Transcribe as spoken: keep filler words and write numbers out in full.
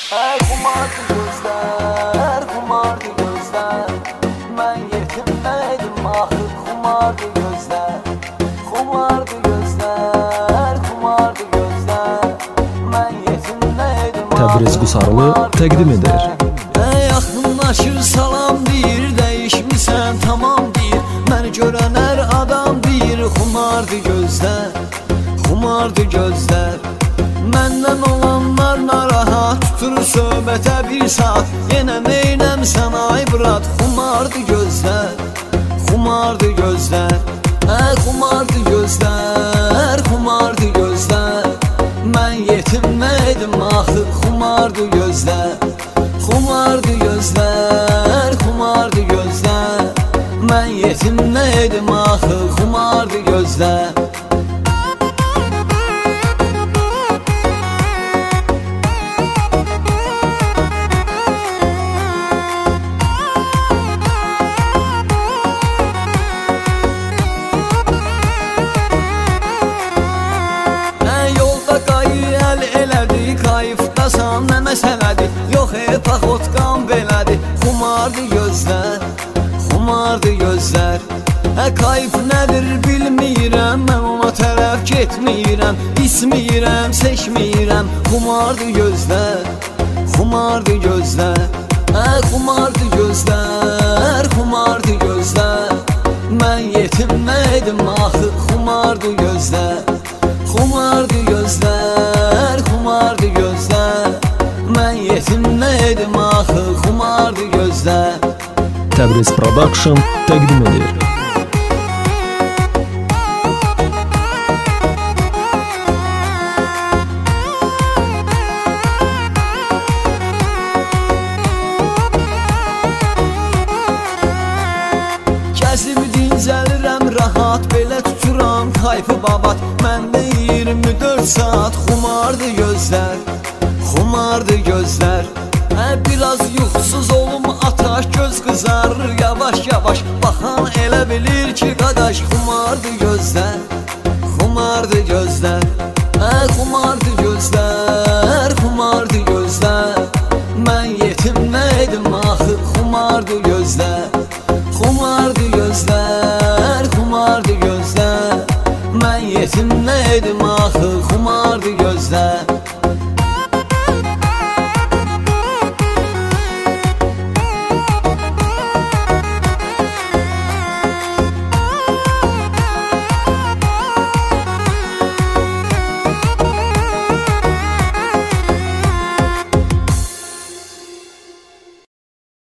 Ay xumardı gözler, xumardı gözler. Ben yetimdeydim ahı xumardı gözler. Xumardı gözler, xumardı gözler. Ben yetimdeydim ahı Təbriz Qusarlı təqdim edir. Ey yaxınlaşır salam deyir, dəyişmisən tamam deyir. Məni görən hər adam deyir, xumardı gözlər, xumardı gözlər. Məndən olanlar narahat, tutur söhbətə bir saat. Yenə neynəmsən ay brat, xumardı gözlər, xumardı gözlər. Ey xumardı gözlər, xumardı gözlər. Mən yetimdeydim axı, xumardı gözlər. Xumardı gözlər, xumardı gözlər. Mən yetimdeydim axı, xumardı gözlər. Kayıfdasan nə məsələdir, yox e paxotqan belədir. Xumardı gözlər, xumardı gözlər. Hə kayıf nədir bilmirəm, mən ona tərəf getmirəm. İsmirəm, seçmirəm, xumardı gözlər, xumardı gözlər. Hə xumardı gözlər, xumardı gözlər. Mən yetimdeydim axı, xumardı gözlər, xumardı gözlər, xumardı gözlər. Mən yetimdeydim axı, xumardı gözlər. Təbriz Production təqdim edir. Gəzib dincəlirəm rahat, belə tuturam kayfı babat. Məndə iyirmi dörd saat xumardı gözlər, xumardı gözlər. Hə biraz yuxsuz olum ataş, göz qızarır yavaş yavaş. Baxan elə bilir ki qadaş, xumardı gözlər, xumardı gözlər. Hə xumardı gözlər,